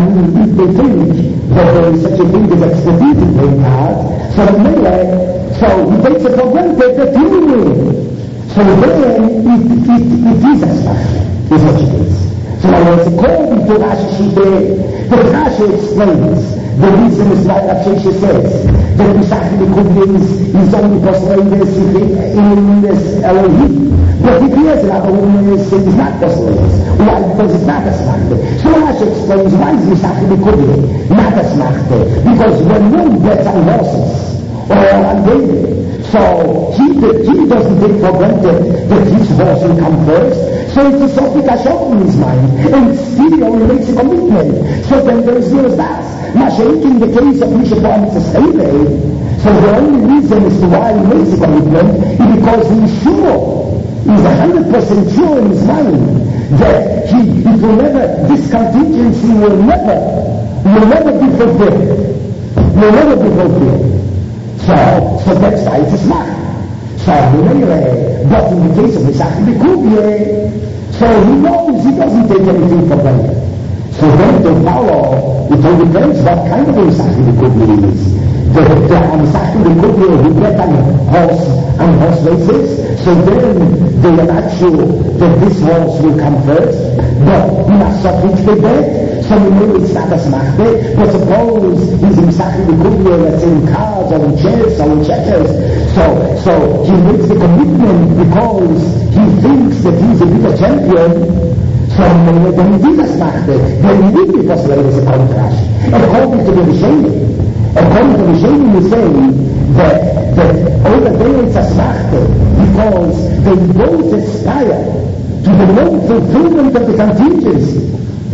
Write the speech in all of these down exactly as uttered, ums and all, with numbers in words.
mean, if they think that there is such a thing as expertise in playing cards, so anyway, so he takes it for granted that he will win. So then it, it, it is asmachta, is what it is. So now it's according to Rashi Shiteh, the Rashi explains the reason is like Rav Sheshe says that Mishachim B'Kubya is, is only postulated in this Elohim. But if he has another woman, is not postulated. Why? Because it's not asmachta. So Rashi explains why is Mishachim B'Kubya not asmachta? Because when one gets on horses or on David, so he, he doesn't take for granted that his horse will come first. So it's a Sofik Ashok in his mind, and still he makes a commitment. So then there is no das. Mashaik in the case of Mishabon, it's a slave. So the only reason as to why he makes a commitment is because he is sure, he's a hundred percent sure in his mind that he, it will never, this contingency will never, will never be fulfilled. Will never be fulfilled. So, so that's why it's a smart. So, anyway, but in the case of Mishachim B'Kubya, so he knows he doesn't take anything for granted. So then to follow, it all depends what kind of Mishachim B'Kubya is. The Mishachim B'Kubya who get on horse, on horse races, so then they are not sure that this horse will come first, but he must not reach the bed. So we know it's not a smachte, but suppose he's in Mishachim B'Kubya, let's say in cards or in chess or in checkers. So, so he makes the commitment because he thinks that he's a bigger champion. So when he did a smachte, then he will be persuaded as a contrast. According to the Rishonim, according to the Rishonim, we say that, that over there it's a smachte because they both aspire to the non-fulfillment of the contingency.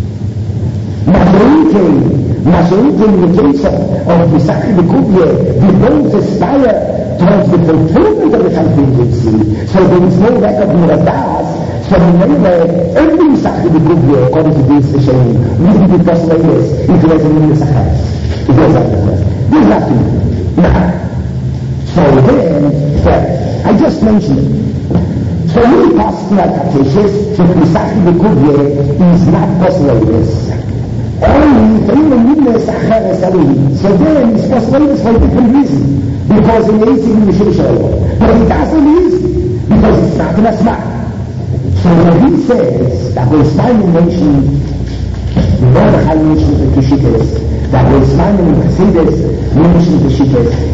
Mashaike, in the case of, of Mishachim B'Kubya, we both aspire towards the fulfillment of the contingency. So there is no lack of miradas. So anyway, every Mishachim B'Kubya, according to this Rishonim, will be persuaded if he has a Mishachim. It goes like that. There's nothing. Now, so then, well, I just mentioned it. So when he passes like Akeshes, that Mishachim B'Kubya is not persuaded. Only فإن الناس أخذ سبيل. So then it's persuaded for a different reason. Because in the easy we should show. But it doesn't easy. Because it's not an asma. So when he says that we're smiling nation, the Mordechai mentioned the Kishites, that we're smiling in Chassidus, mentioned the Kishites.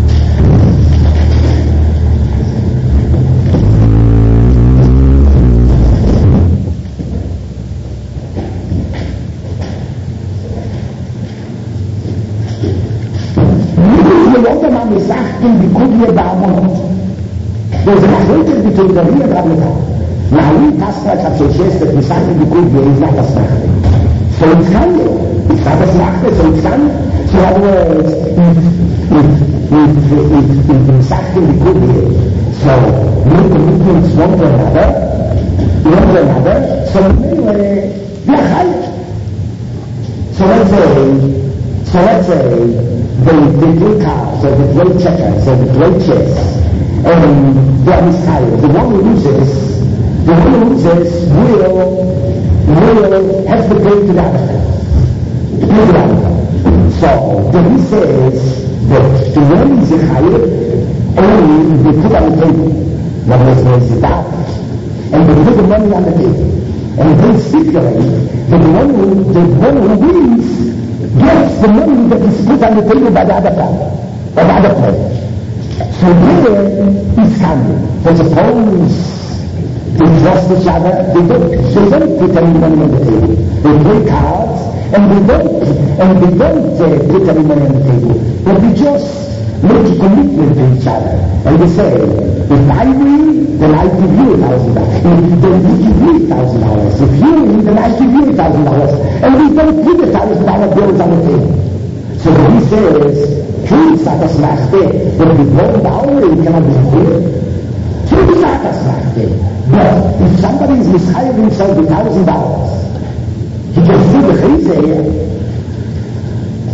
Mishachim B'Kubya Ba'amot. There's a difference between the real and Rabbi. Now we pass like Rav Sheshe that Mishachim B'Kubya is not a smachta. So it's kind of, it's not a smachta, so it's kind of. So in other words, if, if, if, if Mishachim B'Kubya, so make commitments one to another, one to another, so anyway, we are high. So let's say, so let's say, they, they play cards, or they play checkers, or they play chess, and they are misguided. The one who loses, the one who loses will, will have to pay to the other. To pay to the other. So, then he says that to win is a higher, only if they put on the table. What was there is a doubt. And they put the money on the table. And they stipulate that the one who, the one who wins gets the money that is put on the table by the other player, by the other player. So there is coming. For suppose they trust each other, they don't, they don't put any money on the table. They play cards, and they don't, and they don't uh, put any money on the table. But they just make a commitment to each other. And they say, if I win, then I give you a thousand dollars. If then you give me a thousand dollars. If you win, then I give you a thousand dollars. And we don't put a thousand dollar bills on the table. So when he says, true, it's not a smash day, but if you blow the dollar, you cannot be clear. True, it's not a smash day. But if somebody is mishired himself with a thousand dollars, he can do the chizeh.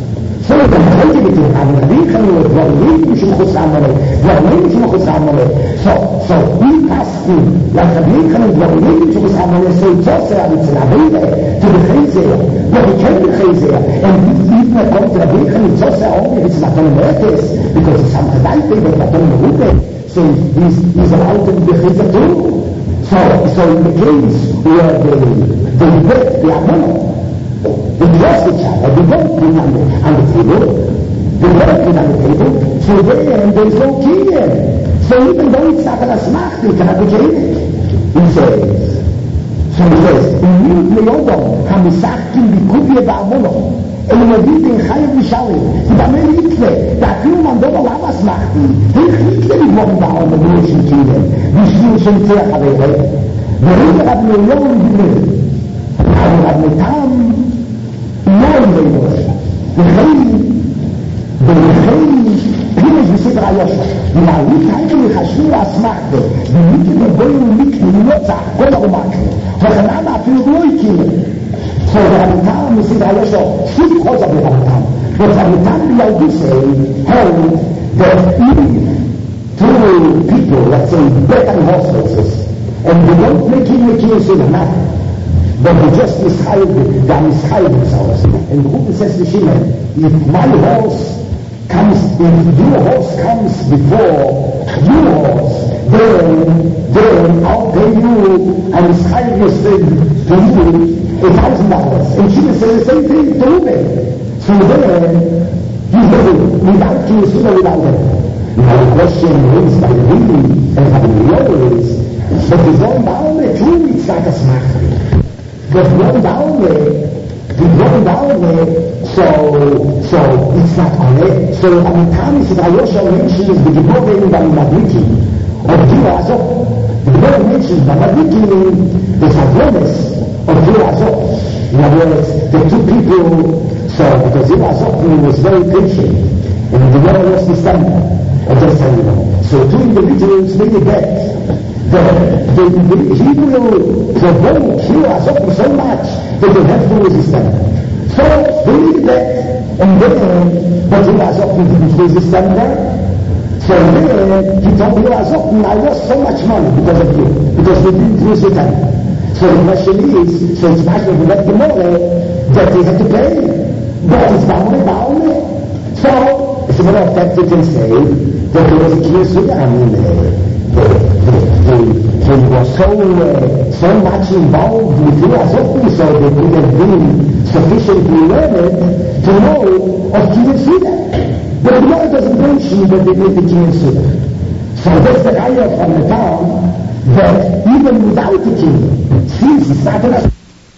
So the Hajj between Amalek and the Rabbi Shimchus Amalek, the Rabbi Shimchus Amalek. So, so we passed in, like Rabbi and the Rabbi Shimchus Amalek, so it's also a bit Rabbi to the Chayzer, but he came to Chayzer, and even a come to Rabbi and it's also only if it's not on the Mertes, because it's not a light, but not on the Rupe, so he's, he's allowed to be Chayzer too. So, so in the case where they, they bet the Amalek, they trust each other, they don't put on the, on the table, they don't put on the table, so there there is no kinyan. So even though it's not a smacht, it cannot be changed. He says, so he says, in Yud Leodom, Hamisachkim Bikubye Ba'amono, Elohim in Chayev Mishalim, die Bamel Hitler, da viel man dort auch was macht, Hilch Hitler die Wochen da auch mit Menschen kinyan, wie schwierig schon sehr habe, warum er hat mir Lohn geblieben, aber er hat mit Tam, נוי לימוש, וכן, וכן, פירש בסדר היושר, ולהוריד הייתם לחשבו להסמכת, ומיקי ובוי ומיקי נוצח, כל הרומקי, וכנן אפילו לא הכיר. So the Ramitam, בסדר היושר, שוב חוזר ברמיתם, but Ramitam Bialgusei held that if two people, let's say, bet on horses, and they don't make him a case in a matter, but they just mischild, they mischild themselves. And the Rupen says to Shimon, if my horse comes, if your horse comes before your horse, then, then I'll pay you and mischild yourself to you a thousand dollars. And Shimon says the same thing to Ruben. So then, he's going without you, sooner without him. Now the question raised by the reading and by the Lord is, but the Zon Baume truly it's like a smachri. But going down there, the going down there, so, so it's not on it. So Ramitam is Ayosha mentions the Gibor by Madriki, or Gila Azov. The Gibor mentions by Madriki the Savlones of Gila Azov. In other words, the two people, so because Gila Azov was very patient, and the Gibor was December, or just so you know. So two individuals made a bet. The, the, the, he will provoke Azov so much that they have to resist them. So they did that, and then, but Azov didn't resist them there. So then he told Azov, I lost so much money because of you, because they didn't resist them. So the question is, so it's not going to let them know that they have to pay. But it's Baumle, Baumle. So, as a matter of fact, you can say that there was a clear sugar, I mean, uh, They, they were so, uh, so much involved with philosophy, so they could have been sufficiently learned to know of Kiyan Suda. But the Gemara doesn't mention that they made the Kiyan Suda. So that's the idea from the town that even without the king, since it's not enough.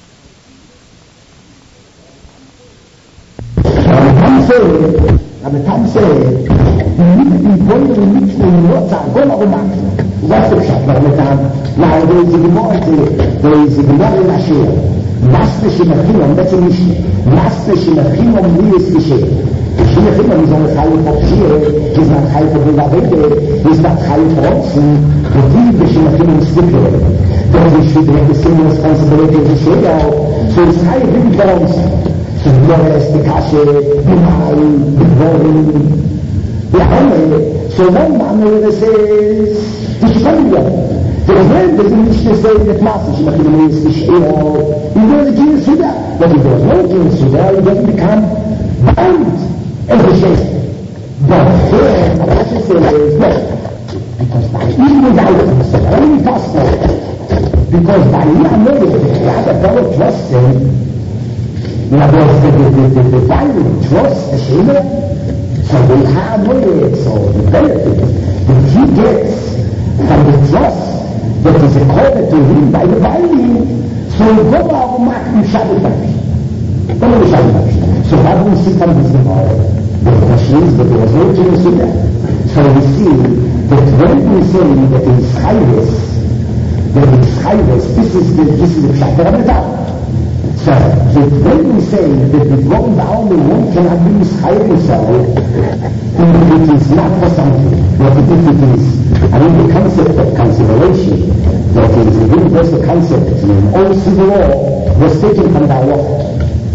And the Tom said, and the Tom said, going to meet in what's our goal of a man. What's the shot of the town? Now there is a Gemara, there is a Gemara in Asher. Master Shemachimon, that's a Mishnah. Master Shemachimon, wie ist geschehen? Shemachimon is on the Chayil for Shir, he's not Chayil for Bilavede, he's not Chayil for Otsen, but he, the Shemachimon stipulated that he should have the same responsibility as the Shir, so it's Chayil didn't for Otsen. So the Gemara is the Kashe, the Mai, the Borin, the Hame. So one man says, the Shemachimon, the Gemara doesn't wish to say that Master Shemachimon is the Shir, he does the Kiyan Suda, but if there's no Kiyan Suda, he doesn't become bound and the Shir. But here, what I say is no, because by even without it, it's only possible, because by Yameh, the other fellow trusts him, in other words, the, the, the, the violent trust the Shema, so they have it, so the benefit that he gets from the trust that is accorded to him by the violent, so go out and make him Shabbat. Go to Shabbat. So how do we see from this Gemara? The question is that there was no Kiyan Suda. So we see that when we say that in Chayres, that in Chayres, this is the, this is the Pshat Ramadan. So, that when we say that the Dvorim Ba'almi one cannot be Chayr himself, it is not for something, but if it is, I mean the concept of consideration, that is the universal concept in all civil law, was taken from the law. So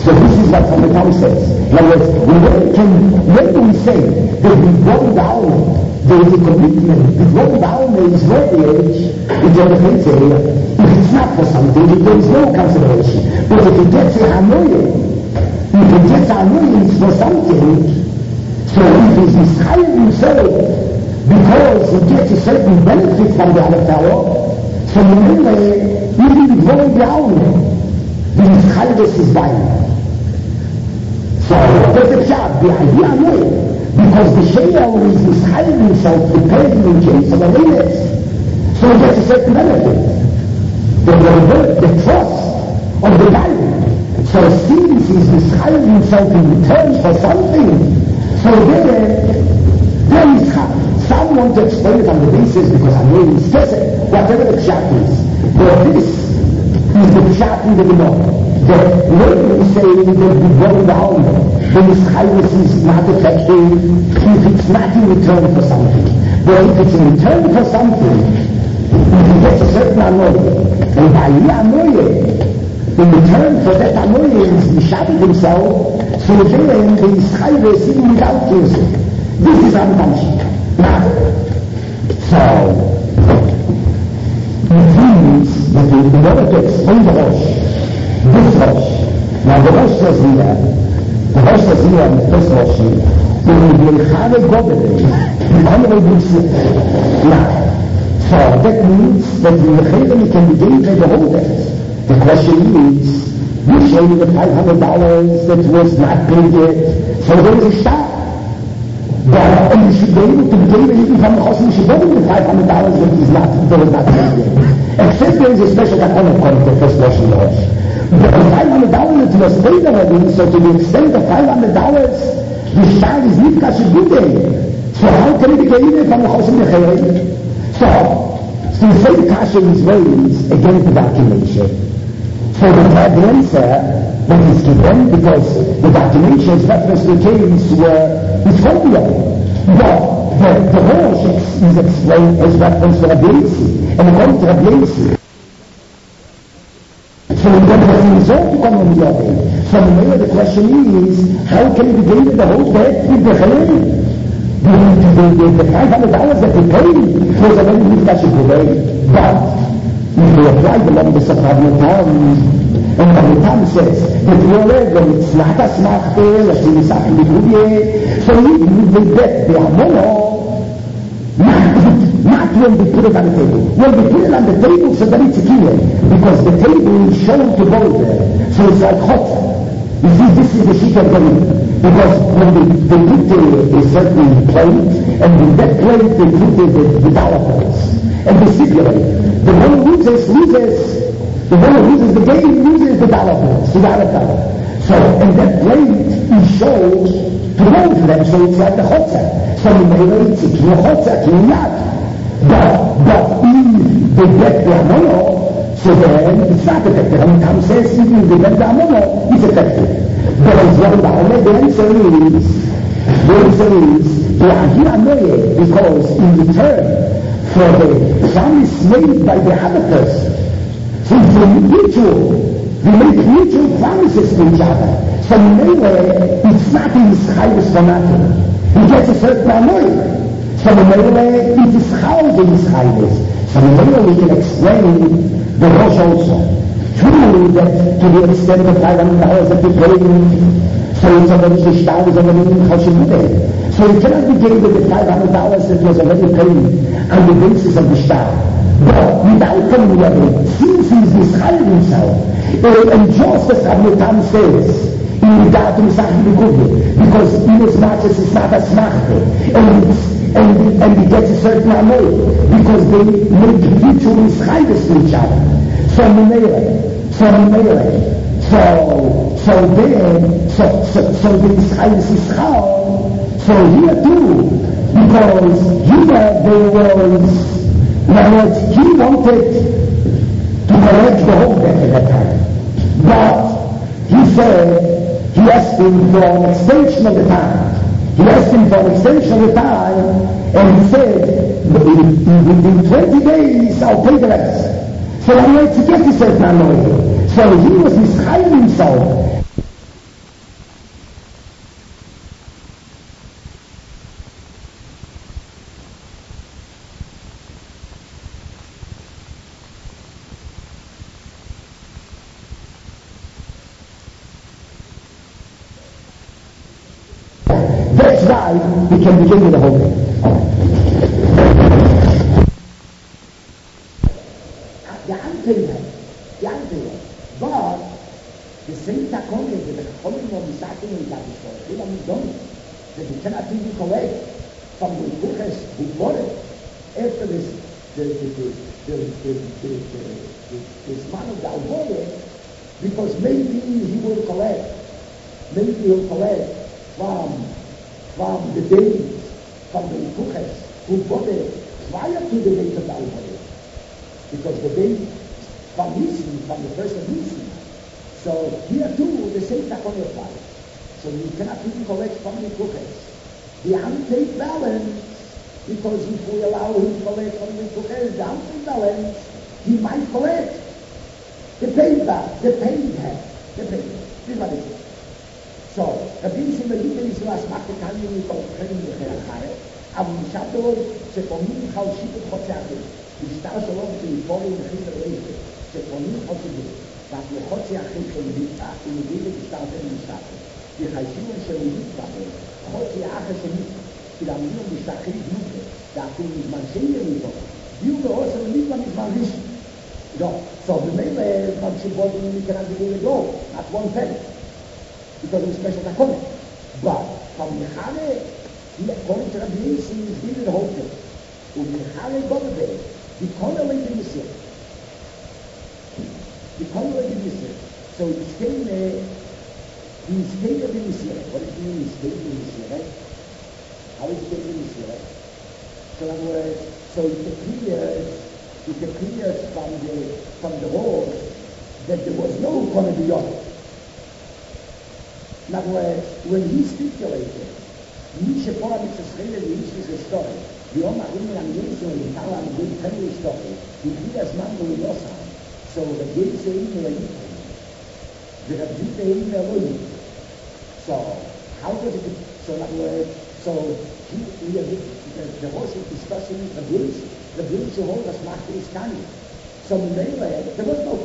So this is what the Talmud says. In other words, when, can, when do we say that we go down, there is a commitment, we go down is marriage, in the defense area. If it's not for something, there is no consideration. But if it gets a hanoya, if it gets a hanoya, it's for something. So if he's mishired himself because he gets a certain benefit from the other tower, so remember, even the going down, the mishiredness is dying. So that's the job, the idea no, because the Shayah is mishired himself preparing in case of a limit, so he gets a certain benefit. The, the, the trust of the guy. So since he's mishired himself in return for something, so there, there is someone to explain it on the basis because I know it's kesed, whatever the pshat is. But this is the pshat in the Gemara. That when we say that we go down, the mischievous is not effective if it's not in return for something. But if it's in return for something, if he gets a certain annoyance, and by the annoyance, in return for that annoyance, he shouted himself, so then the mischievous even without using. This is unconscious. Now, so, it means that in order to explain the Rosh, this Rosh, now the Rosh says here, the Rosh says here in the first Rosh, it will be a Chane Godel, the honorable slip. Now, so that means that the Chayim can be given to the whole text. The question is, you show me the five hundred dollars that was not paid yet, so there is a start. But and you should be able to be given even from the Chosim, you should go with the five hundred dollars that is not, that was not paid yet. Except there is a special Kakonet according to the first Rosh in the Rosh. But the five hundred dollars was paid already, so to the extent of five hundred dollars, the shtar is not cash good day. So how can it be given from the Chosim Nechayim? So, so you say the cash is raised against the documentation. So the answer that is given, because the documentation is reference to the case where it's formula. But the, the Rosh is explained as reference to Rabbi Yossi, and according to Rabbi Yossi, so we don't have to resort to come on the other. So the question is, how can you begin with the whole debt with the Chayim? The, the, the five hundred dollars that they paid was already Miftash Gurei. But if you apply the numbers of Rabbi Tam, and Rabbi Tam says that you already, when it's not a smachte, that you say in the Gurei, so you will get the Amono, not when they put it on the table. When they put it on the table, so that it's clear. Because the table is shown to go there. So it's like hot. You see, this is the sheet of the because when they, they put the, a certain plate, and in that plate they put the, the, the dollar bills. And they stipulate. The one who loses, loses. The one who loses the game loses the dollar bills, the dollar dollar. So, and that plate is shown to go to them, so it's like the chotzer. So in the way it's a kino chotzer, kino yad. But, but if they get the amono, so then it's not effective. And Tam says, even if they get the amono, it's effective. But as well, the amono, the answer is, the answer is, the idea amono, because in return for the promise made by the other person, so it's a mutual, we make mutual promises to each other. So in any way, it's not in his chayvus for nothing. He gets a certain amono. So in a way, it is how the Yisraelis. So in a way, we can explain the Rosh also. True that to the extent of five hundred dollars that we pay, so it's already the shtar is already in Choshemude. So it cannot be given with the five hundred dollars that was already paid on the basis of the shtar. But without coming away, since he is Yisrael himself, and just as Rabbi Tam says, in regard to Misach B'Guvli, because in as much as it's not a smachte, and and and he gets a certain amount, because they make mutual mischievous to each other. So Minele, so Minele, so so then, so so so the mischievous is how. So here too, because here there was, in other words, he wanted to collect the whole debt at that time, but he said. He asked him for an extension of the time. He asked him for an extension of the time, and he said, within twenty days, I'll pay the rest. So I wanted to get this certain annoying. So he was mischieving himself. that's why we can begin with the whole thing. The Anteile, the Anteile, but the same Takone, the Cholim of the Sakin in that story, they don't know that you cannot be correct from the Buches who bought it after this, the, the, the, the, the, the, the, the, this man of the Alvoye, because maybe he will collect, maybe he will collect from, from the days, from the Buches who bought it prior to the date of the Alvoye. Because the day from Nisan, from the first of Nisan. So here too, the same Takone applies. So you cannot even collect from the Buches. The unpaid balance, because if we allow him to collect from the Buches, the unpaid balance, he might collect the paid back, the paid head, the paid head. This is what it is. So, Rabbi Yisrael Melita Yisrael Asmach Tekani Yisrael Chenim Yechel Achare, אבל משאתות שפונים חלשית את חוצי אחר. משטר שלו בטריטוריה מחיר רשת, שפונים חוצי בו. ואת לחוצי אחר כמדיתה, ומביאים את משטר זה למשטר. יחיישים אשר מדיתה בו, חוצי אחר שניתה. כי להמדינו משטחי דמוקה, ואפילו מזמן שני מפה. דיו באוסר מפה מזמן ראשון. No, so remember from Shibboleth we cannot begin to go, not one penny, because of the special Takone. But from Mechane, he, according to Rabbi Yissi, is given the whole thing. And Mechane Gobebe, the Konolei de Yisrael. The Konolei de Yisrael. So he's came, he's came of Yisrael. What does it mean, he's came of Yisrael? How is he came of Yisrael? So in other words, so it appears, it appears from the, from the walls that there was no Konolei. In other words, when he stipulated, מי שפה המצטחל לאיש וחשתורי, ביום הרימי המייסו נתן לנו בין תנו לשתורי, הגיע הזמן הוא לא שם, so the gates are in the Elohim, ורבדית אין לאלוהים. So, how does it, so in other words, so, he, he, the, the Rosh is discussing the gates, the gates who hold us macht is Kanye. So, in there was no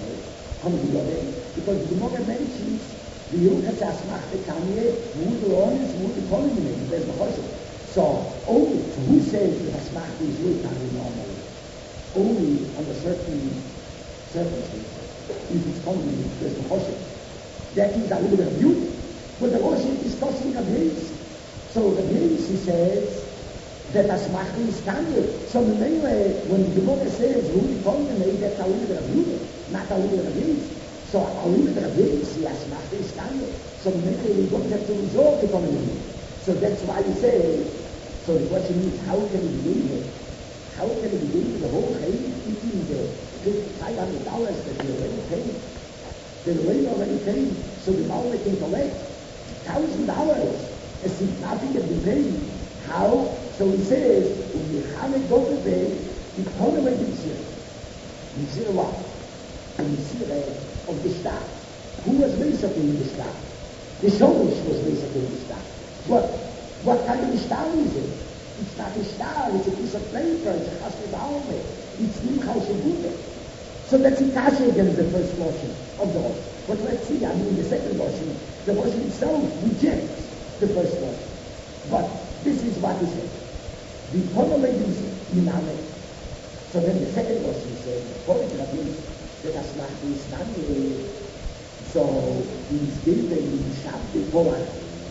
Kanye, because the Gemara mentions the Yukas Asmach the Kanye, who the honest, who the Kanye, there's the Choshe. So, only, so who says that Asmach is with Kanye normally? Only under certain circumstances. If it's Kanye, there's the Choshe. That is a little bit of beauty. But the Rosh is discussing a Base. So the Base, he says, that Asmach is Kanye. So anyway, when the Gemara says, who the Kanye, that's a little bit of beauty, not a little bit of Base. So I'll leave it at this, yes, not this time. So maybe we don't have to resort to coming. So that's why we say, so the question is, how can we begin it? How can we begin with the whole thing? Eating the five hundred dollars that we already paid. They already already paid, so the Maui can collect thousand dollars. As if nothing had been paid. How? So he says, when you have it go to pay, you come away to see it. You see what? And you see that of the Stadt. Who was basically in the Stadt? The Shomish was basically in the Stadt. What, what kind of Stadt is it? It's not a Stadt, it's a piece of paper, it's a Chassid Alme, it's Nimchal Shebude. So that's a Kasha against the first portion of the Rosh. But let's see, I mean the second portion, the Rosh itself rejects the first portion. But this is what he said. The Konolei is Miname. So then the second portion says, according to Rabbi, that Asmach is Nani, so he's given Shabbat Polach.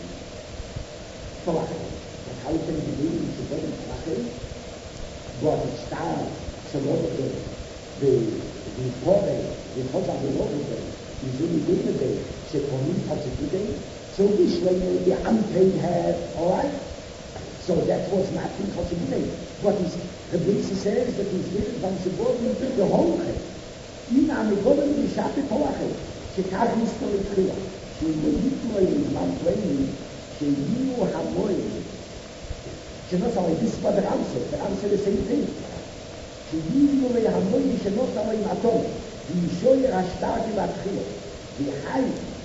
Polach. But how can he do it? He's given Polach. But it starts, so what the, the, the Pore, the Chozah, the Lord, he's really given it, Shekonim, Patzikudim, so this way the unpaid have, alright? So that was not in Chozah. But the Bisi says that he's given from Shibboleth the whole thing. הנה המגודם בשעת פורחת, שכך נסתור התחילה, שימוליתו זמן פלאים, שיגיעו המורים, שנוסע לביס בדרנסה, דרנסה לסייטים, שיגיעו להמורים שנוסע להם אטום, וישויר השטרתי להתחילה, וחי,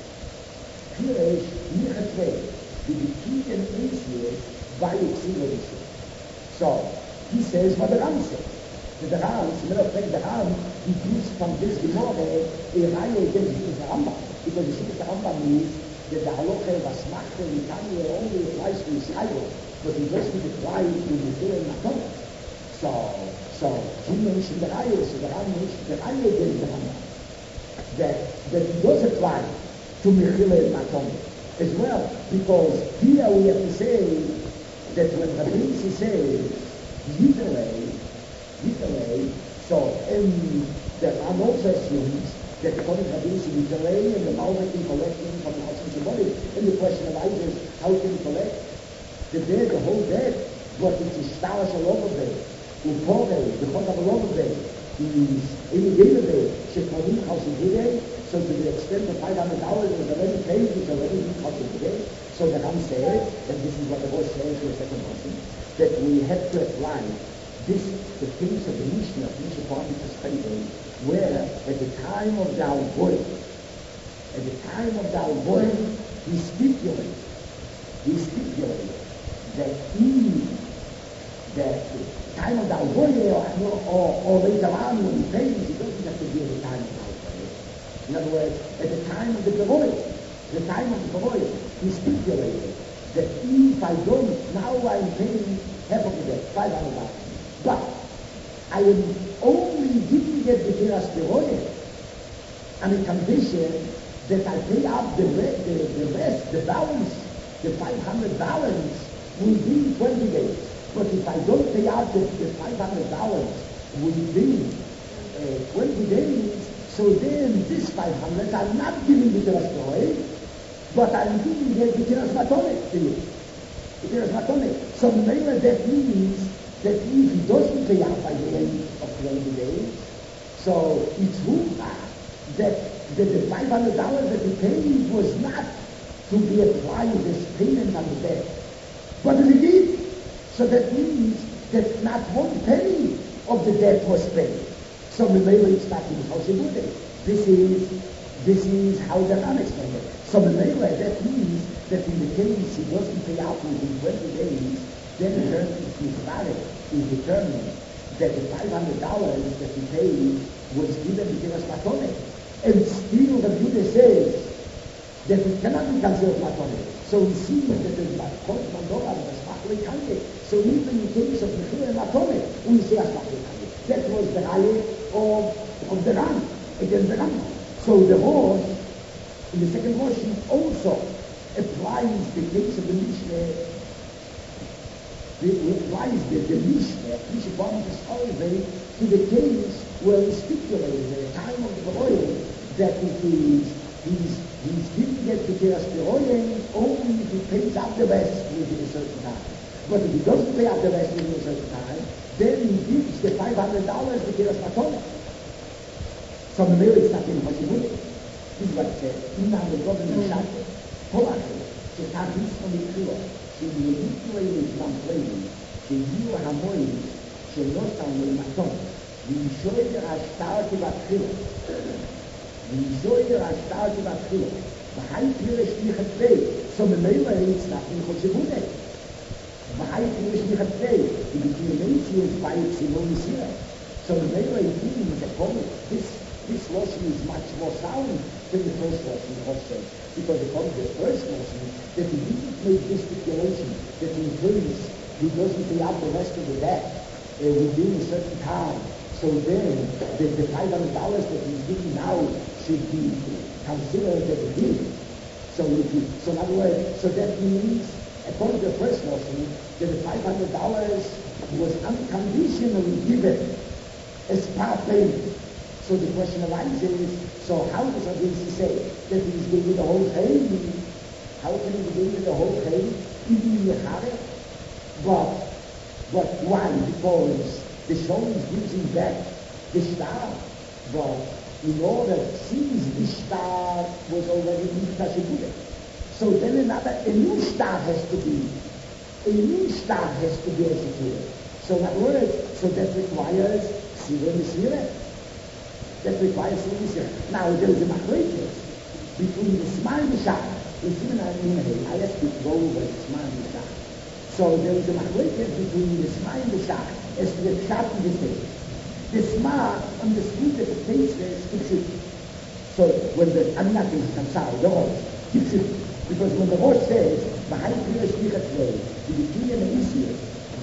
פירש, נחצווה, ובקידן איסיאס, ויוצאים לביסו. So, he says, בדרנסה. The Ram, the middle of the Ram, he gives from this Gemara a Raya against the Rambam. Because the Shikha Rambam means that the halacha was machter in Tanya only applies to Israel, but it doesn't apply to the Mechila and Matanah. So, so, he mentioned the Raya, so the Raya mentioned the Raya against the Rambam. That, that it does apply to Mechila and Matanah as well, because here we have to say that when Rabbi Yissi says, Yidelei, Yidelei, so, and the Ram also assumes that according to Rabbi Yissi, Yidelei and the Malvah can collect in from the house of somebody. And the question arises, how can he collect? The dead, the whole dead, but it's a starish all over there. Upore, the Chod of all over there, is in the day of there, Shekodim Chassididei, so to the extent of five hundred dollars was already paid, it's already been Chassididei. So the Ram said, and this is what the Rosh says in the second verse, that we have to apply this, the things of the Mishnah, Mishnah Parmitas Chayvei, where at the time of the Alvoy, at the time of the Alvoy, he stipulated, he stipulated that in the time of the Alvoy, or, or, or later on when he pays, it doesn't have to be at the time of the Alvoy. In other words, at the time of the Kavoy, the time of the Kavoy, he stipulated that if I don't, now I'm paying half of the debt, five hundred dollars. But I am only giving it the Kiras Beroye on a condition that I pay out the, re- the, the rest, the balance, the five hundred dollars within twenty days. But if I don't pay out the, the five hundred dollars within uh, twenty days, so then this five hundred dollars I'm not giving the Kiras Beroye, but I'm giving it the Kiras Matone to you. The Kiras Matone. So maybe that means that if he doesn't pay out by the end of twenty days, so it's true that, that the five hundred dollars that he paid was not to be applied as payment on the debt. But he did. So that means that not one penny of the debt was paid. So maybe it's not in Chassididei. This is this is how the Ram explained it. So maybe that means that in the case he doesn't pay out within twenty days, then it is determined that the five hundred dollars that he paid was given to Kiras Matone. And still the Buddha says that it cannot be considered Matone. So we see that there is Matone Mandora, the Smachli Kanye. So even in case of Mechila and Matone, we say Smachli Kanye. That was the Raya of, of the Ram, against the Ram. So the Rosh, in the second portion, also applies the case of the Mishnah. It applies the, the Mishnah, Mishnah Parmitas Chayvei, to the case where he stipulated at the time of the oil that it is, he's, he's giving it to Kiras Beroye only if he pays out the rest within a certain time. But if he doesn't pay out the rest within a certain time, then he gives the five hundred dollars to Kiras Matone. So the mail is not in Chassididei. This is what it says. Inna the problem is shot. Polachim. So not this from the Kilo. שיהיו למפלאים, שיהיו המונים, שלא סמלו למתון, וישויר השטרתי בתחילה, וישויר השטרתי בתחילה, והי פירש נכתבי, so ממילא it's not in Chassididei. והי פירש נכתבי, the determination is by its Simon here. So ממילא it means that this This lotion is much more sound than the first lotion, because according to the first lotion, that he didn't make this stipulation that in case he doesn't pay out the rest of the debt uh, within a certain time. So then the, the five hundred dollars that he's giving now should be considered as a gift. So, if he, so in other words, so that means, according to the first lotion, that the five hundred dollars was unconditionally given as part payment. So the question arises, so how does Rabbi Yissi say that he's giving the whole thing? How can he give the whole thing? Even Yechare? But, but why? Because the Sholim gives him back the star. But in order, since the star was already in Chassididei, so then another, a new star has to be, a new star has to be executed. So in other words, so that requires Sira Mesira. That requires Sira. Now there is a machlokes between the Sma and the Shach. I have to go over the Sma and the Shach. So there is a machlokes between the Sma and the Shach as to the Shach and the State. The Sma understood that the face is Kipshut. So when the, I'm not going to, I'm sorry, the Rosh, Kipshut. Because when the Rosh says, Behind Pira Shlichat Lei, the beginning of Israel,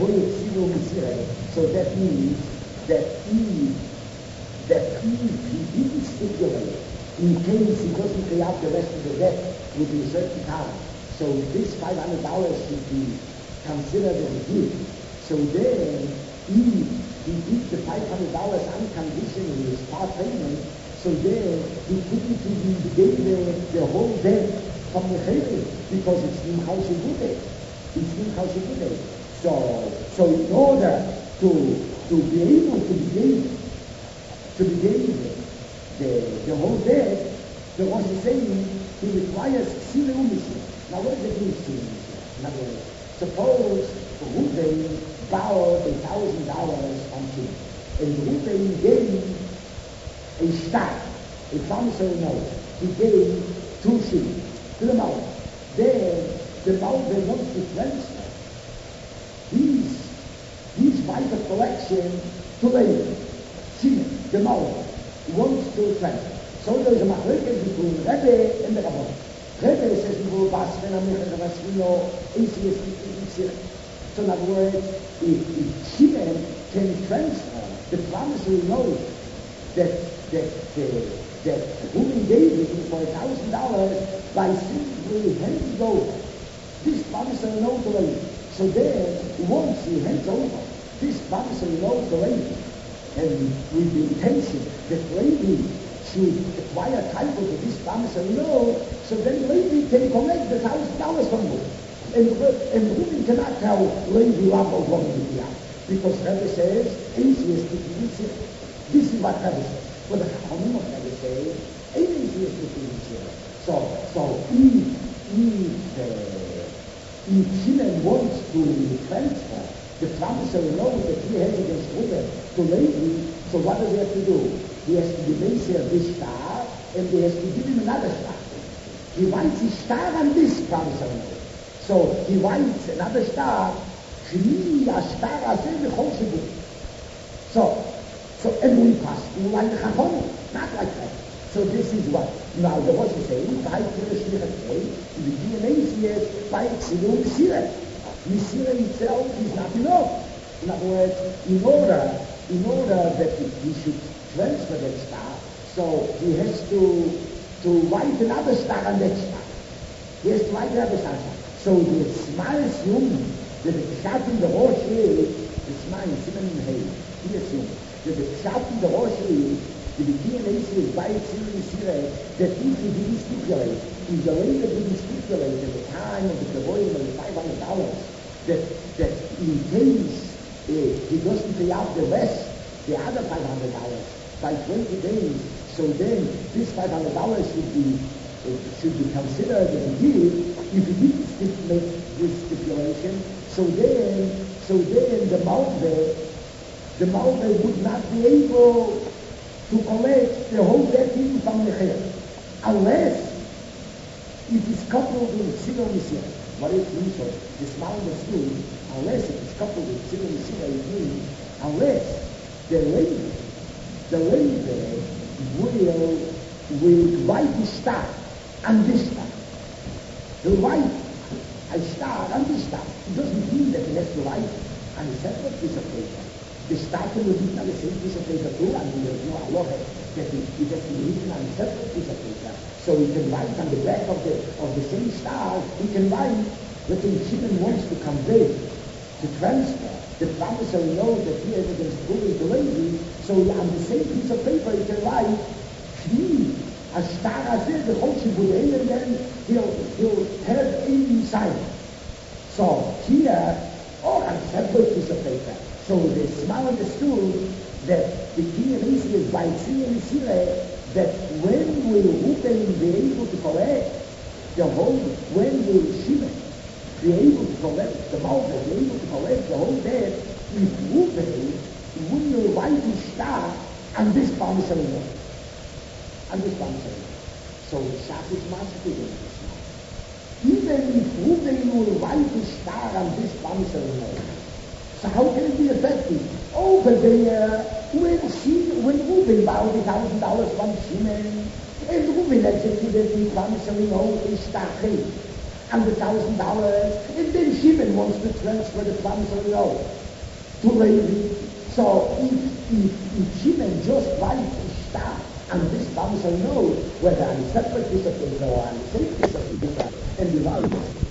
so that means that Eve, that Eve, he didn't stipulate in case he doesn't pay out the rest of the debt within a certain time. So this five hundred dollars should be considered as a gift. So then Eve, he did the five hundred dollars unconditionally as part payment. So then he couldn't even gave the, the whole debt from the Chayim because it's Nimchal Shebudei. It's Nimchal Shebudei. So, so in order to to be able to begin to begin the the whole debt, the Rosh is saying he requires Ksila Umisya. Now what does it mean, Ksila Umisya? In other words, suppose Reuben borrowed a thousand dollars from him, and Reuben gave a stock, a promissory note. He gave two shillings to the Malva. Then the Malva wants to transfer These, these vital collection to Levi, Shimon, the Malva, wants to transfer. So there's a machlokes between Rebbe and the Rabbon. Rebbe says, "Nivu basfen amicha vasvino eisius eisius." So in other words, if, if Shimon can transfer the promissory note that that uh, that Reuben gave him for a thousand dollars by simply handing over this promissory note to Levi. So then, once he hands over this promissory note to Levi, and with the intention that Levi should acquire title to this promissory note, so then Levi can collect the thousand dollars from him. And, and Reuben cannot tell Levi what of what he did, because Rebbe says, easiest to do this. This is what Rebbe says. But the Chachamim of Rebbe says, easiest to do this. So, so if, if, uh, If Shimon wants to transfer the promissory note that he has against Reuben to Levi, so what does he have to do? He has to be Meser this star, and he has to give him another star. He writes his star on this promissory note. So he writes another star, Shmi Ashtar Azeh B'chol Shibud. So, so, and we pass, like the Chachamim, not like that. So this is what, now the Rosh is saying, by Pira Shlichat Lei, the D N A is by Ksilu Mesirah. Mesirah itself is not enough. In other words, in order, in order that he should transfer that star, so he has to, to write another star on that star. He has to write another star. So the Smile assumes that the Pshat in the Rosh is, the Smile, Simon and Hay, he assumes that the Pshat in the Rosh is, the D N A is by Ksilu Mesirah, that if he didn't stipulate, if the later didn't stipulate at the time of the Kavoyim of the five hundred dollars, that, that in case uh, he doesn't pay out the rest, the other five hundred dollars, by twenty days, so then this five hundred dollars should be uh, should be considered as a gift. If he didn't stipulate this stipulation, so then so then the Malva, the Malva would not be able to collect the whole debt from the Chayim, unless it is coupled with Ksilu Mesirah. What it means, so this Malva school, unless it is coupled with Ksilu Mesirah, it means unless the Levi, the Levi will, will write the star on this star. He'll write a star on this star. It doesn't mean that he has to write on a separate piece of paper. The star can be written on the same piece of paper too, and there's no halacha that it, it has to be written on a separate piece of paper. So he can write on the back of the of the same star, he can write that the Shimon wants to convey, to transfer the promissory note that he has against Reuben to Levi, so on the same piece of paper he can write, Shmi, Ashtar Azeh B'chol Shibudei, and then he'll, he'll have a sign. So here, or on a separate piece of paper. So the Smile understood that the key reason is by Ksilu Mesirah, that when will Reuben be able to collect the whole, when will Shimon be able to collect, the Malva be able to collect the whole debt, if Reuben will write his star on this promissory note. On this promissory note. So the Shach is massive in this now. Even if Reuben will write his star on this promissory note, so how can it be effective? Over there, when she, when Reuben borrowed a thousand dollars from Shimon, and Reuben executed the promissory note in Shtachim, and the thousand dollars, and then Shimon wants to transfer the funds of the oath to Levi. So if, if, if Shimon just buys Ishtar, and this bamsa knows whether I'm separate piece of paper or I'm the same piece of paper, and divide it,